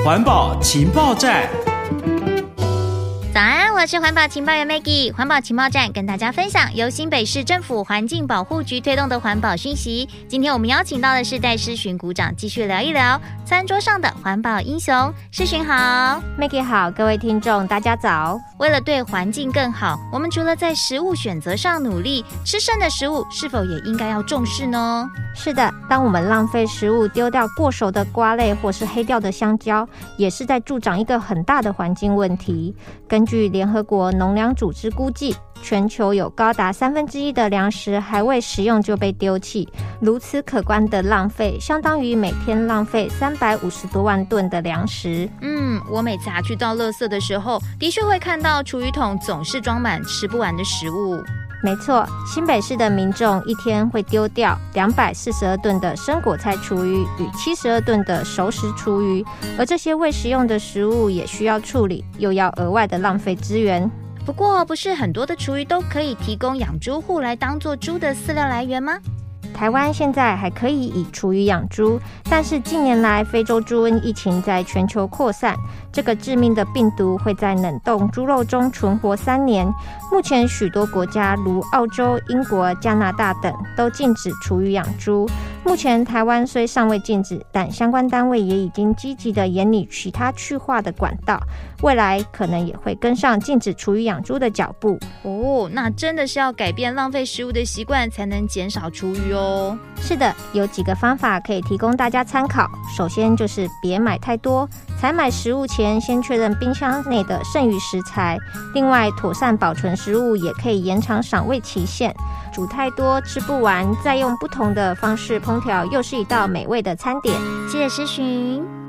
环保情报站。 早安，我是环保情报员 Maggie。环保情报站跟大家分享由新北市政府环境保护局推动的环保讯息。今天我们邀请到的是戴诗寻股长，继续聊一聊餐桌上的环保英雄。诗寻好。 Maggie 好，各位听众大家早。 为了对环境更好，我们除了在食物选择上努力，吃剩的食物是否也应该要重视呢？ 是的，当我们浪费食物，丢掉过熟的瓜类或是黑掉的香蕉，也是在助长一个很大的环境问题。根据联合国农粮组织估计，全球有高达1/3的粮食还未食用就被丢弃，如此可观的浪费，相当于每天浪费350多万吨的粮食。 我每次去倒垃圾的时候，的确会看到厨余桶总是装满吃不完的食物。 没错，新北市的民众一天会丢掉242吨的生果菜厨余与72吨的熟食厨余，而这些未食用的食物也需要处理，又要额外的浪费资源。 不过，不是很多的厨余都可以提供养猪户来当做猪的饲料来源吗？ 台湾现在还可以以厨余养猪，但是近年来非洲猪瘟疫情在全球扩散，这个致命的病毒会在冷冻猪肉中存活3年。目前许多国家如澳洲、英国、加拿大等都禁止厨余养猪。目前台湾虽尚未禁止，但相关单位也已经积极的研拟其他去化的管道，未来可能也会跟上禁止厨余养猪的脚步。 那真的是要改变浪费食物的习惯，才能减少厨余哦。 是的，有几个方法可以提供大家参考。首先就是别买太多，采买食物前先确认冰箱内的剩余食材。另外，妥善保存食物也可以延长赏味期限。煮太多吃不完，再用不同的方式烹调，又是一道美味的餐点。 谢谢诗寻。